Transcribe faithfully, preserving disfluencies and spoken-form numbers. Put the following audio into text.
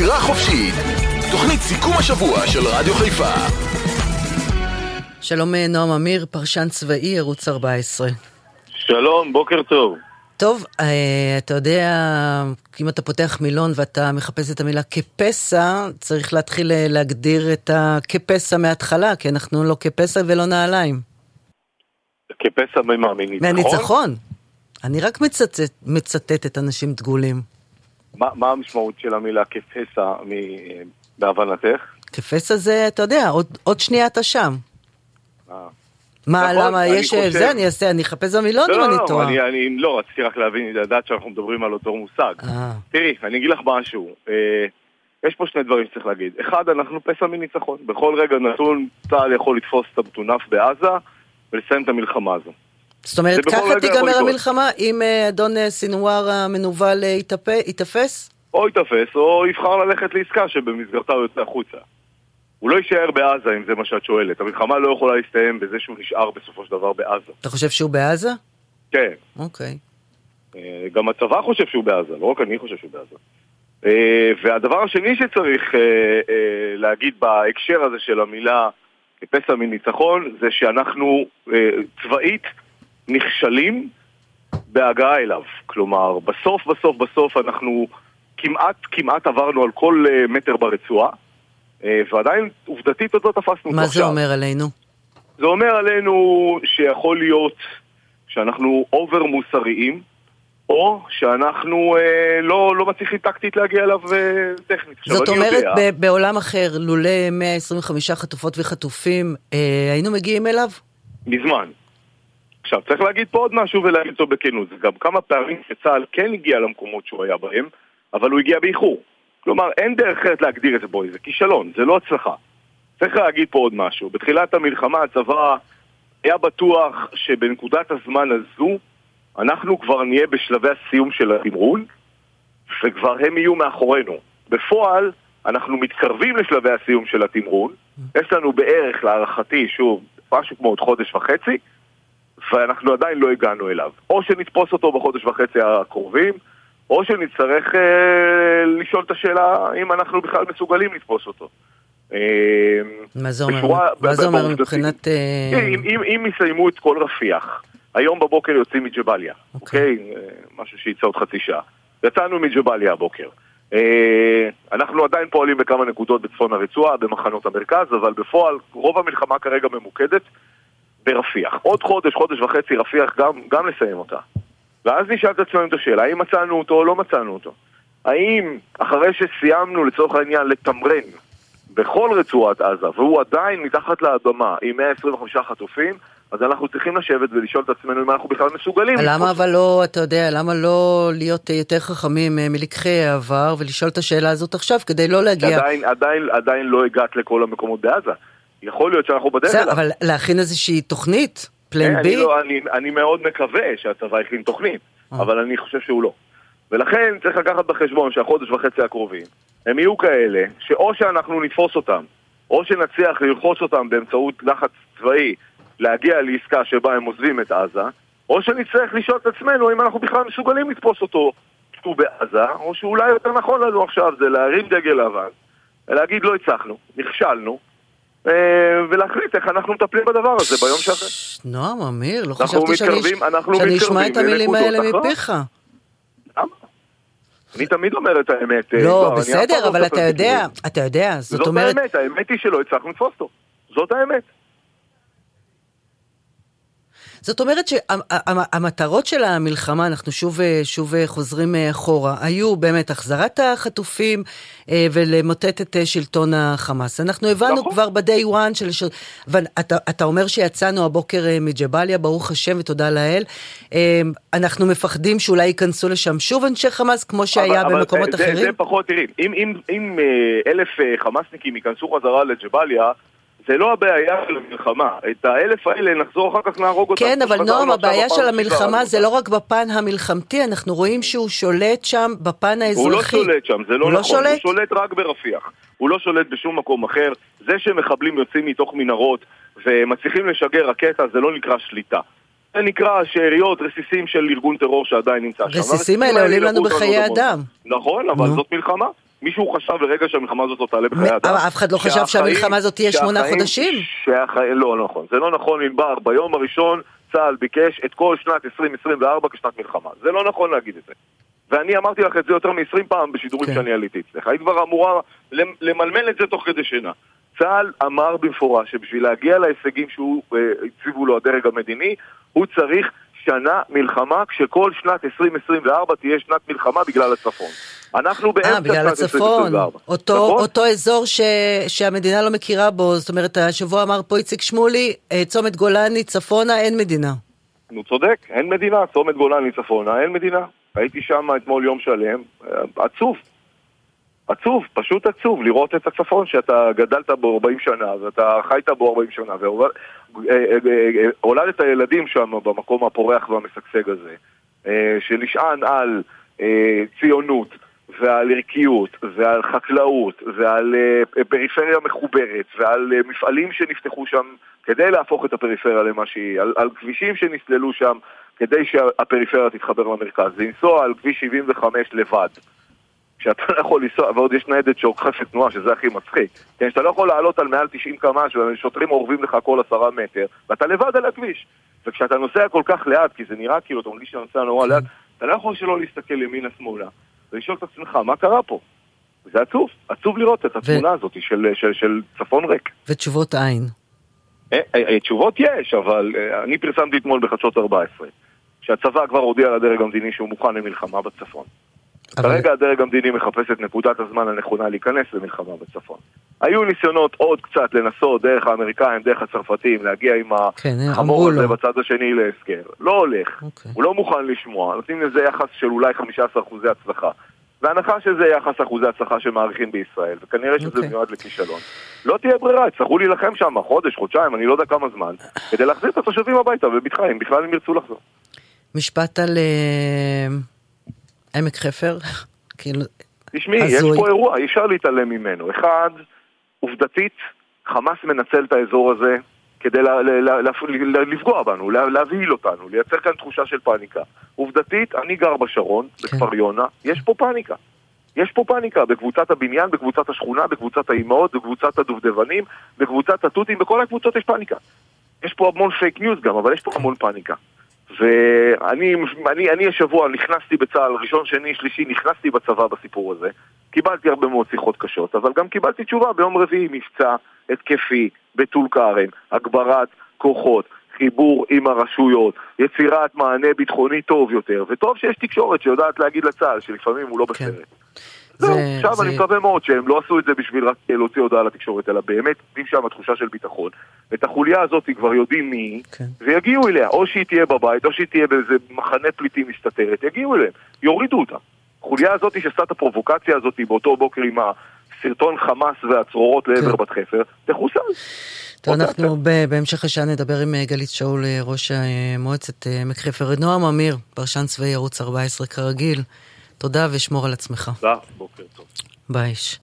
בחירה חופשית, תוכנית סיכום השבוע של רדיו חיפה. שלום נועם אמיר, פרשן צבאי, ערוץ ארבע עשרה. שלום, בוקר טוב. טוב, אתה יודע, אם אתה פותח מילון ואתה מחפש את המילה כפסע, צריך להתחיל להגדיר את הכפסע מההתחלה, כי אנחנו לא כפסע ולא נעליים. כפסע ממה? מניצחון? מהניצחון. אני רק מצטט, מצטטת אנשים דגולים. מה, מה המשמעות של המילה כפסע מ... בהבנתך? כפסע זה, אתה יודע, עוד, עוד שנייה אתה שם. אה. מה, נכון, למה, יש חושב... זה, אני אעשה, אני אחפש במילון לא, אם לא, אני לא, טועה. אני, אני לא, רציתי רק להבין, לדעת שאנחנו מדברים על אותו מושג. אה. תראי, אני אגיד לך משהו. אה, יש פה שני דברים שצריך להגיד. אחד, אנחנו פסע מניצחון. בכל רגע נתון, צה"ל יכול לתפוס את המטונף בעזה ולסיים את המלחמה הזו. זאת אומרת, ככה תיגמר המלחמה אם אדון סינואר המנובל יתפס? או יתפס, או יבחר ללכת לעסקה שבמסגרתה הוא יוצא החוצה. הוא לא יישאר בעזה, אם זה מה שאת שואלת. המלחמה לא יכולה להסתיים בזה שהוא נשאר בסופו של דבר בעזה. אתה חושב שהוא בעזה? כן. אוקיי. גם הצבא חושב שהוא בעזה, לא רק אני חושב שהוא בעזה. והדבר השני שצריך להגיד בהקשר הזה של המילה פסע מניצחון, זה שאנחנו צבאית נכשלים בהגעה אליו. כלומר, בסוף, בסוף, בסוף אנחנו כמעט, כמעט עברנו על כל מטר ברצועה, ועדיין עובדתית עוד לא תפסנו. מה זה אומר עלינו? זה אומר עלינו שיכול להיות שאנחנו אובר מוסריים, או שאנחנו אה, לא, לא מצליחים טקטית להגיע אליו אה, טכנית. זאת אומרת, ב- בעולם אחר, לולא מאה עשרים וחמש חטופות וחטופים, אה, היינו מגיעים אליו? מזמן. עכשיו, צריך להגיד פה עוד משהו ולהגיד אותו בכנות. זה גם כמה פעמים שצה"ל כן הגיע למקומות שהוא היה בהם, אבל הוא הגיע באיחור. כלומר, אין דרך אחרת להגדיר את זה בו, זה כישלון, זה לא הצלחה. צריך להגיד פה עוד משהו. בתחילת המלחמה הצבא היה בטוח שבנקודת הזמן הזו אנחנו כבר נהיה בשלבי הסיום של התמרון, וכבר הם יהיו מאחורינו. בפועל, אנחנו מתקרבים לשלבי הסיום של התמרון, יש לנו בערך, להערכתי, שוב, משהו כמו עוד חודש וחצי, ואנחנו עדיין לא הגענו אליו. או שנתפוס אותו בחודש וחצי הקרובים, או שנצטרך אה, לשאול את השאלה אם אנחנו בכלל מסוגלים לתפוס אותו. מה זה אומר? בשורה, מה זה אומר מבחינת... אם, אם, אם יסיימו את כל רפיח, היום בבוקר יוצאים מג'בליה, אוקיי? Okay. Okay? משהו שיצא עוד חצי שעה. יצאנו מג'בליה הבוקר. אנחנו עדיין פועלים בכמה נקודות בצפון הרצועה, במחנות המרכז, אבל בפועל רוב המלחמה כרגע ממוקדת ברפיח. עוד חודש, חודש וחצי רפיח גם, גם לסיים אותה. ואז נשאל את עצמנו את השאלה, האם מצאנו אותו או לא מצאנו אותו? האם אחרי שסיימנו לצורך העניין לתמרן בכל רצועת עזה, והוא עדיין מתחת לאדמה עם מאה עשרים וחמישה חטופים, אז אנחנו צריכים לשבת ולשאול את עצמנו אם אנחנו בכלל מסוגלים. למה אבל לא, אתה יודע, למה לא להיות יותר חכמים מלקחי העבר ולשאול את השאלה הזאת עכשיו כדי לא להגיע... עדיין, עדיין, עדיין לא הגעת לכל המקומות בעזה. יכול להיות שאנחנו בדרך אליו. אבל להכין איזושהי תוכנית, פלן בי? אני, לא, אני, אני מאוד מקווה שהצבא יכין תוכנית, אבל אני חושב שהוא לא. ולכן צריך לקחת בחשבון שהחודש וחצי הקרובים הם יהיו כאלה שאו שאנחנו נתפוס אותם, או שנצליח ללחוץ אותם באמצעות לחץ צבאי להגיע לעסקה שבה הם עוזבים את עזה, או שנצטרך לשאול את עצמנו אם אנחנו בכלל מסוגלים לתפוס אותו שהוא בעזה, או שאולי יותר נכון לנו עכשיו זה להרים דגל לבן ולהגיד לא הצלחנו, נכשלנו, ולהחליט איך אנחנו מטפלים בדבר הזה ביום שאחרי. נועם אמיר, לא חשבתי שאני אשמע את המילים האלה מפיך. למה? אני תמיד אומר את האמת. לא, בסדר, אבל אתה יודע, אתה יודע, זאת אומרת... זאת האמת, האמת היא שלא הצלחנו לתפוס אותו. זאת האמת. זאת אומרת שהמטרות של המלחמה, אנחנו שוב, שוב חוזרים אחורה, היו באמת החזרת החטופים ולמוטט את שלטון החמאס. אנחנו הבנו נכון. כבר ב-day one של... ואתה, אתה אומר שיצאנו הבוקר מג'בליה, ברוך השם ותודה לאל. אנחנו מפחדים שאולי ייכנסו לשם שוב אנשי חמאס, כמו שהיה אבל, במקומות אבל אחרים? זה, זה פחות, תראי, אם, אם, אם אלף חמאסניקים ייכנסו חזרה לג'בליה, זה לא הבעיה של המלחמה. את האלף האלה נחזור אחר כך להרוג אותם. כן, אבל נועם, הבעיה של המלחמה זה לא רק בפן המלחמתי, אנחנו רואים שהוא שולט שם בפן האזרחי. הוא לא שולט שם, זה לא נכון. לא שולט? הוא שולט רק ברפיח. הוא לא שולט בשום מקום אחר. זה שמחבלים יוצאים מתוך מנהרות ומצליחים לשגר רקטה, זה לא נקרא שליטה. זה נקרא שאריות, רסיסים של ארגון טרור שעדיין נמצא שם. רסיסים האלה עולים לנו בחיי אדם. נכון, אבל זאת מלחמה. מישהו חשב לרגע שהמלחמה הזאת לא תעלה בחיי אדם? אף אחד לא חשב שהמלחמה הזאת תהיה שמונה חודשים? לא, לא נכון. זה לא נכון, ענבר. ביום הראשון צה"ל ביקש את כל שנת עשרים עשרים וארבע כשנת מלחמה. זה לא נכון להגיד את זה. ואני אמרתי לך את זה יותר מ-עשרים פעם בשידורים שאני עליתי אצלך. היית כבר אמורה למלמל את זה תוך כדי שינה. צה"ל אמר במפורש שבשביל להגיע להישגים שהוא הציבו לו הדרג המדיני, הוא צריך שנה מלחמה, כשכל שנת עשרים עשרים וארבע תהיה שנת מלחמה בגלל הצפון. אנחנו באמצע בגלל שנת עשרים עשרים וארבע. אותו, אותו אזור ש, שהמדינה לא מכירה בו, זאת אומרת, השבוע אמר פה איציק שמולי, צומת גולני צפונה, אין מדינה. נו צודק, אין מדינה, צומת גולני צפונה, אין מדינה. הייתי שם אתמול יום שלם, עצוב. עצוב, פשוט עצוב, לראות את הצפון שאתה גדלת בו ארבעים שנה, ואתה חיית בו ארבעים שנה, והולדת הילדים שם במקום הפורח והמשגשג הזה, שנשען על ציונות ועל ערכיות ועל חקלאות ועל פריפריה מחוברת ועל מפעלים שנפתחו שם כדי להפוך את הפריפריה למה שהיא, על, על כבישים שנסללו שם כדי שהפריפריה תתחבר למרכז, לנסוע על כביש שבעים וחמש לבד. שאתה לא יכול לנסוע, ועוד יש ניידת שעוקפת תנועה, שזה הכי מצחיק. כן, שאתה לא יכול לעלות על מעל תשעים קמ"ש, ושוטרים עורבים לך כל עשרה מטר, ואתה לבד על הכביש. וכשאתה נוסע כל כך לאט, כי זה נראה כאילו, אתה מרגיש שאתה נוסע נורא לאט, אתה לא יכול שלא להסתכל ימינה שמאלה, ולשאול את עצמך, מה קרה פה? זה עצוב, עצוב לראות את התמונה הזאת של, של, של צפון ריק. ותשובות עין. תשובות יש, אבל אני פרסמתי אתמול בחדשות ארבע עשרה, שהצבא כבר הודיע לדרג המדיני שהוא מוכן למלחמה בצפון. כרגע הדרג המדיני מחפש את נקודת הזמן הנכונה להיכנס למלחמה בצפון. היו ניסיונות עוד קצת לנסות דרך האמריקאים, דרך הצרפתים, להגיע עם החמור הזה בצד השני להסגר. לא הולך, הוא לא מוכן לשמוע, נותנים לזה יחס של אולי חמישה עשר אחוזי הצלחה. והנחה שזה יחס אחוזי הצלחה שמעריכים בישראל, וכנראה שזה מיועד לכישלון. לא תהיה ברירה, יצטרכו להילחם שם חודש, חודשיים, אני לא יודע כמה זמן, כדי להחזיר את התושבים הביתה ובתחילה, אם בכלל הם ירצו לחזור. משפט על עמק חפר, תשמעי, יש פה אירוע, אי אפשר להתעלם ממנו. אחד, עובדתית, חמאס מנצל את האזור הזה כדי לפגוע בנו, להבהיל אותנו, לייצר כאן תחושה של פאניקה. עובדתית, אני גר בשרון, בכפר יונה, יש פה פאניקה. יש פה פאניקה בקבוצת הבניין, בקבוצת השכונה, בקבוצת האימהות, בקבוצת הדובדבנים, בקבוצת הטוטים, בכל הקבוצות יש פאניקה. יש פה המון פייק ניוז גם, אבל יש פה המון פאניקה. ואני אני, אני השבוע נכנסתי בצהל, ראשון, שני, שלישי, נכנסתי בצבא בסיפור הזה. קיבלתי הרבה מאוד שיחות קשות, אבל גם קיבלתי תשובה ביום רביעי, מבצע התקפי, בטול כרם, הגברת כוחות, חיבור עם הרשויות, יצירת מענה ביטחוני טוב יותר, וטוב שיש תקשורת שיודעת להגיד לצהל שלפעמים הוא לא בסרט. זהו, עכשיו אני מקווה מאוד שהם לא עשו את זה בשביל רק להוציא הודעה לתקשורת, אלא באמת נותנים שם תחושה של ביטחון. ואת החוליה הזאת כבר יודעים מי, ויגיעו אליה, או שהיא תהיה בבית, או שהיא תהיה באיזה מחנה פליטים מסתתרת, יגיעו אליהם, יורידו אותה. החוליה הזאת שעשתה את הפרובוקציה הזאת באותו בוקר עם הסרטון חמאס והצרורות לעבר בת חפר, תחוסל. טוב, אנחנו בהמשך השעה נדבר עם גלית שאול, ראש מועצת עמק חפר. נועם אמיר, פרשן צבאי ערוץ ארבע עשרה כרגיל. תודה ושמור על עצמך. תודה, בוקר טוב. ביי.